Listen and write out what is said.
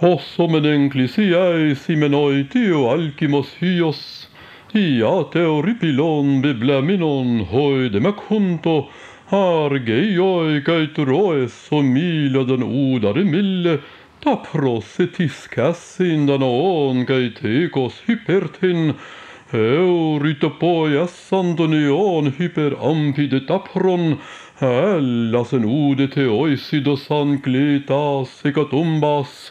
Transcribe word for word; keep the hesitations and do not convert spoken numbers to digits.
Hos homen ecclesiae simenoitio alcimos hios, ia teoripilon biblaminon hoidem ac junto, argeioi cae turoes homiladon udare mille, tapros et iscassin danoon cae tecos hypertin, euritopoias antonion hyper ampide tapron, Hellas en ude teoisidos ancletas hecatumbas,